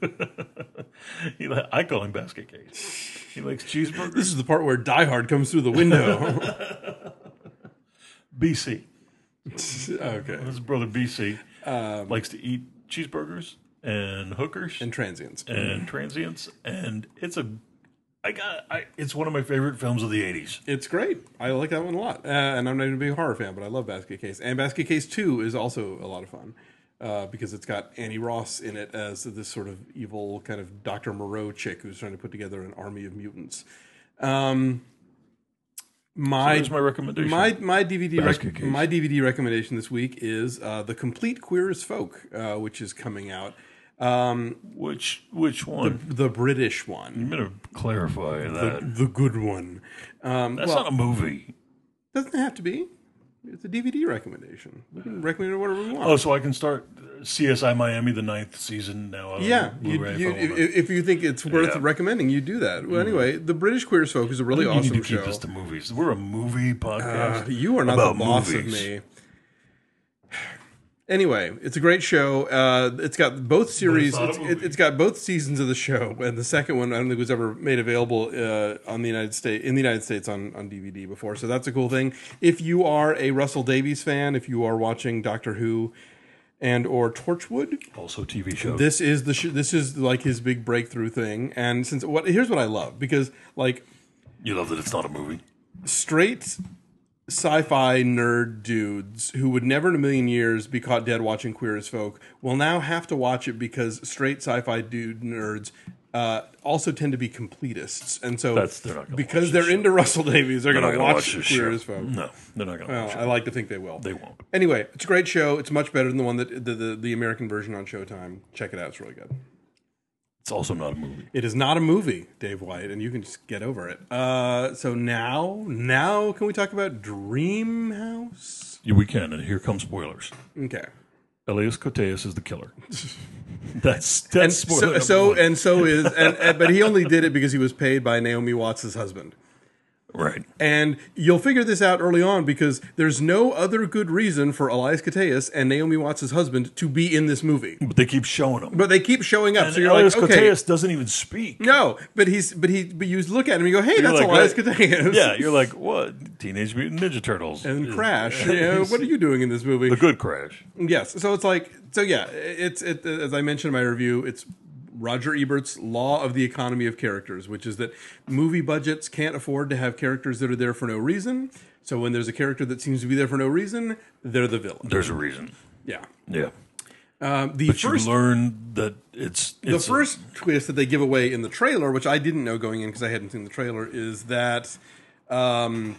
I call him Basket Case. He likes cheeseburgers. This is the part where Die Hard comes through the window. BC. Okay. His brother BC likes to eat cheeseburgers and hookers and transients. And it's one of my favorite films of the 80s. It's great. I like that one a lot. And I'm not even a big horror fan, but I love Basket Case. And Basket Case 2 is also a lot of fun because it's got Annie Ross in it as this sort of evil kind of Dr. Moreau chick who's trying to put together an army of mutants. So that's my recommendation. My DVD recommendation this week is The Complete Queer as Folk, which is coming out. Which one? The British one. You better clarify that. The good one. That's not a movie. Doesn't have to be. It's a DVD recommendation. We can recommend whatever we want. Oh, so I can start CSI Miami, the 9th season now. Yeah. If you think it's worth recommending, you do that. Well, anyway, The British Queer as Folk is a really awesome show. You need to keep this to movies. We're a movie podcast. You are not the boss of me. Anyway, it's a great show. It's got both series. It's got both seasons of the show, and the second one I don't think was ever made available on the United States on DVD before. So that's a cool thing. If you are a Russell Davies fan, if you are watching Doctor Who and or Torchwood, also TV show, this is this is like his big breakthrough thing. And here's what I love, because like you love that it's not a movie. Straight sci-fi nerd dudes who would never in a million years be caught dead watching Queer as Folk will now have to watch it, because straight sci-fi dude nerds also tend to be completists, and so because they're into Russell Davies, they're going to watch Queer as Folk. No, they're not going to watch it. I like to think they will. They won't. Anyway, it's a great show. It's much better than the one that the American version on Showtime. Check it out. It's really good. It's also not a movie. It is not a movie, Dave White, and you can just get over it. So now can we talk about Dreamhouse? Yeah, we can, and here come spoilers. Okay. Elias Koteas is the killer. That's spoiler. But he only did it because he was paid by Naomi Watts' husband. Right. And you'll figure this out early on, because there's no other good reason for Elias Koteas and Naomi Watts' husband to be in this movie. But they keep showing them. But they keep showing up. And so you're Elias like, okay. Koteas doesn't even speak. No, but you look at him and you go, hey, that's like, Elias Koteas. Yeah, you're like, what? Teenage Mutant Ninja Turtles. And Crash. What are you doing in this movie? The good Crash. Yes. So it's like, it's as I mentioned in my review, it's Roger Ebert's law of the economy of characters, which is that movie budgets can't afford to have characters that are there for no reason. So when there's a character that seems to be there for no reason, they're the villain. There's a reason. Yeah. Yeah. But you learn that it's the first twist that they give away in the trailer, which I didn't know going in because I hadn't seen the trailer, is that Daniel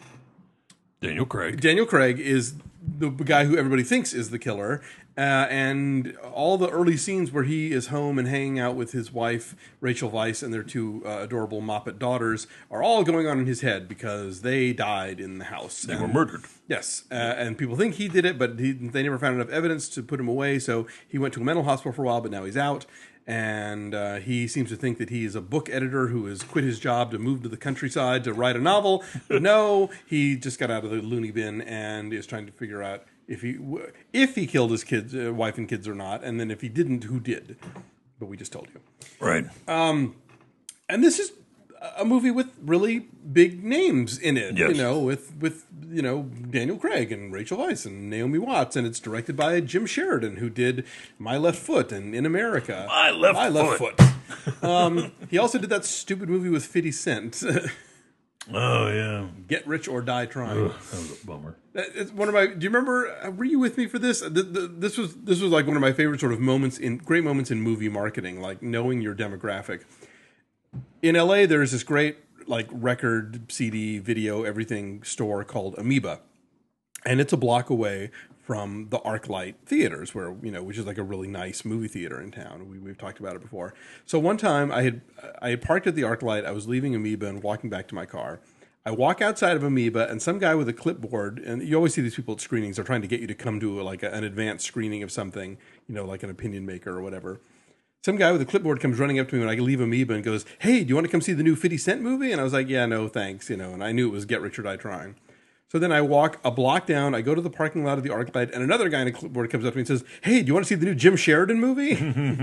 Craig is the guy who everybody thinks is the killer. And all the early scenes where he is home and hanging out with his wife, Rachel Weisz, and their two adorable Moppet daughters are all going on in his head because they died in the house. They were murdered. Yes. And people think he did it, but they never found enough evidence to put him away. So he went to a mental hospital for a while, but now he's out. And he seems to think that he is a book editor who has quit his job to move to the countryside to write a novel. But no, he just got out of the loony bin and is trying to figure out if he killed his kids, wife and kids or not, and then if he didn't, who did? But we just told you, right? And this is a movie with really big names in it. Yes. With Daniel Craig and Rachel Weisz and Naomi Watts, and it's directed by Jim Sheridan, who did My Left Foot and In America. My Left Foot. He also did that stupid movie with 50 Cent. Oh yeah, Get Rich or Die Trying. Ugh, that was a bummer. It's one of my. Do you remember? Were you with me for this? This was like one of my favorite sort of great moments in movie marketing, like knowing your demographic. In LA, there's this great like record, CD, video, everything store called Amoeba, and it's a block away from the ArcLight theaters, which is like a really nice movie theater in town. We've talked about it before. So one time I had parked at the ArcLight. I was leaving Amoeba and walking back to my car. I walk outside of Amoeba, and some guy with a clipboard, and you always see these people at screenings, they're trying to get you to come to an advanced screening of something, like an opinion maker or whatever. Some guy with a clipboard comes running up to me when I leave Amoeba and goes, "Hey, do you want to come see the new 50 Cent movie?" And I was like, "Yeah, no, thanks," and I knew it was Get Rich or Die Trying. So then I walk a block down, I go to the parking lot of the ArcLight, and another guy in a clipboard comes up to me and says, "Hey, do you want to see the new Jim Sheridan movie?"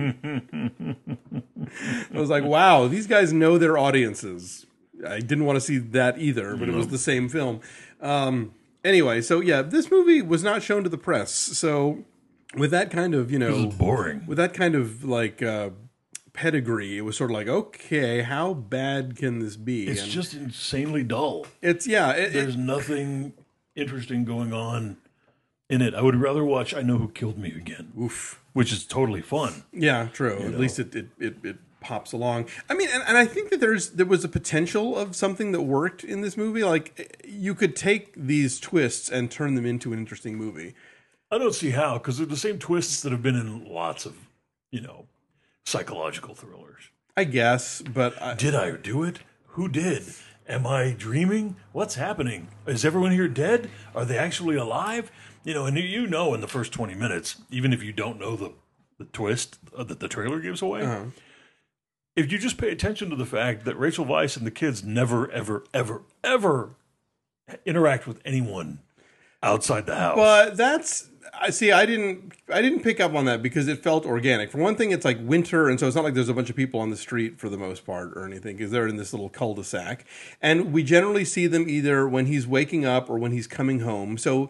I was like, wow, these guys know their audiences. I didn't want to see that either, but it was the same film. Anyway, so yeah, this movie was not shown to the press. So with that kind of, this is boring. With that kind of like pedigree, it was sort of like, okay, how bad can this be? It's just insanely dull. There's nothing interesting going on in it. I would rather watch I Know Who Killed Me again. Oof. Which is totally fun. Yeah, true. At least it pops along. I mean, and I think that there was a potential of something that worked in this movie. Like, you could take these twists and turn them into an interesting movie. I don't see how, because they're the same twists that have been in lots of, psychological thrillers. I guess, but... Did I do it? Who did? Am I dreaming? What's happening? Is everyone here dead? Are they actually alive? And in the first 20 minutes, even if you don't know the twist that the trailer gives away, if you just pay attention to the fact that Rachel Weisz and the kids never, ever, ever, ever interact with anyone outside the house. But that's I see. I didn't pick up on that because it felt organic. For one thing, it's like winter, and so it's not like there's a bunch of people on the street for the most part or anything, because they're in this little cul-de-sac. And we generally see them either when he's waking up or when he's coming home. So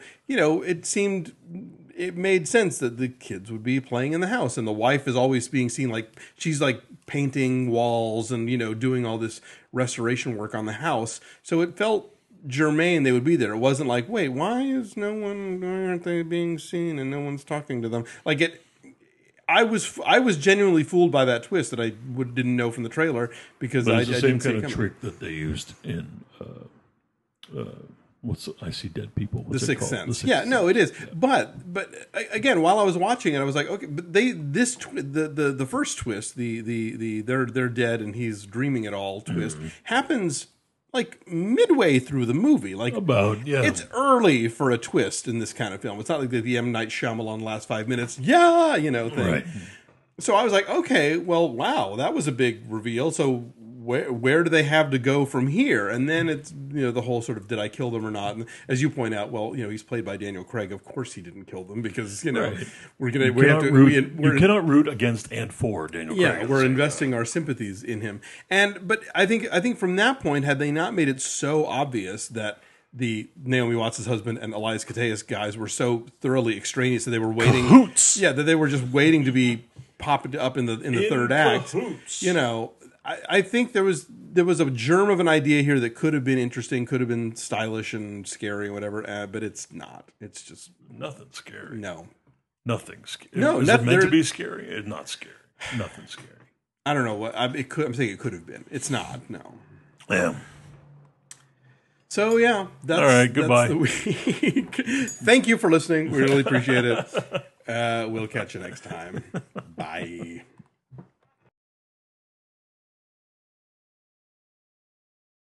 it made sense that the kids would be playing in the house, and the wife is always being seen like she's like painting walls and doing all this restoration work on the house. So it felt germane they would be there. It wasn't like, wait, why aren't they being seen and no one's talking to them? Like it. I was genuinely fooled by that twist that I didn't know from the trailer, because but it's I the didn't same see it kind of coming. trick that they used in I See Dead People. The Sixth Sense. Yeah, no, it is. But again, while I was watching it, I was like, okay, but the first twist, the they're dead and he's dreaming it all twist happens like midway through the movie. Like it's early for a twist in this kind of film. It's not like the M. Night Shyamalan last 5 minutes, thing. Right. So I was like, okay, well, wow, that was a big reveal. So where do they have to go from here? And then it's the whole sort of, did I kill them or not? And as you point out, well, he's played by Daniel Craig. Of course he didn't kill them, because right. we cannot root against and for Daniel Craig. Yeah, we're investing our sympathies in him. But I think from that point, had they not made it so obvious that the Naomi Watts' husband and Elias Koteas guys were so thoroughly extraneous that they were waiting, cahoots. Yeah, that they were just waiting to be popped up in the third act. I think there was a germ of an idea here that could have been interesting, could have been stylish and scary and whatever, but it's not. It's just nothing scary. No, nothing scary. No, is it meant to be scary? It's not scary. Nothing scary. I don't know what I'm saying. It could have been. It's not. No. Yeah. So yeah, that's all right. Goodbye. That's the week. Thank you for listening. We really appreciate it. We'll catch you next time. Bye.